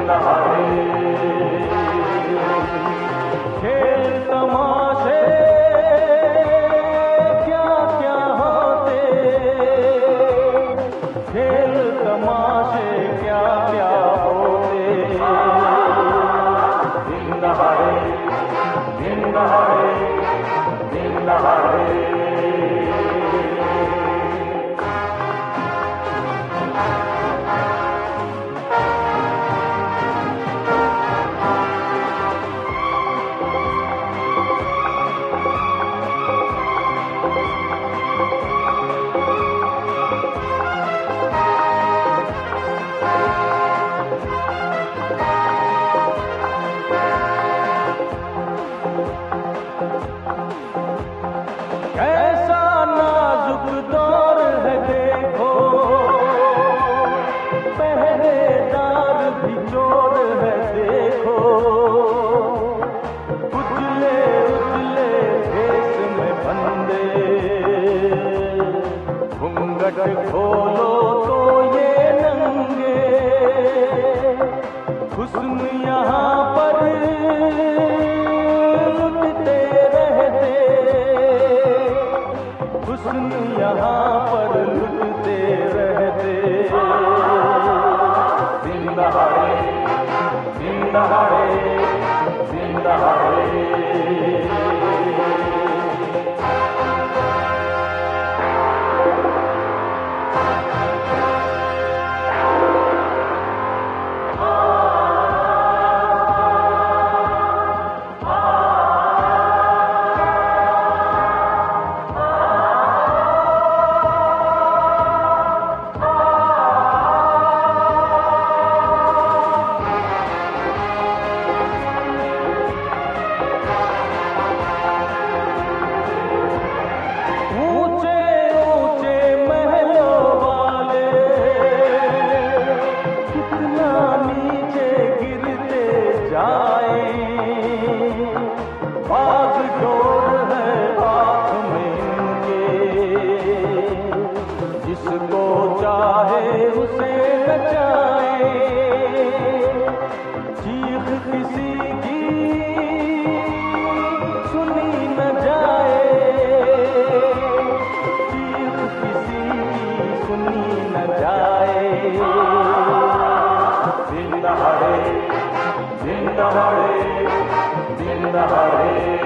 खेल तमाशे क्या क्या होते, खेल तमाशे क्या क्या होते। दिन दहाड़े, दिन दहाड़े, दिन दहाड़े। कैसा नाजुक दौर है देखो, पहरेदार भी चोर है देखो। उजले उजले देश में बंदे, घूंघट खोलो तो ये नंगे। हुस्न यहाँ पर लुटते रहते, हुस्न यहाँ पर लुटते रहते। दिन दहाड़े, दिन दहाड़े, दिन दहाड़े। जिसको चाहे उसे नचाए, चीख किसी की सुनी न जाए, चीख किसी की सुनी न जाए। दिन दहाड़े, दिन दहाड़े, दिन दहाड़े।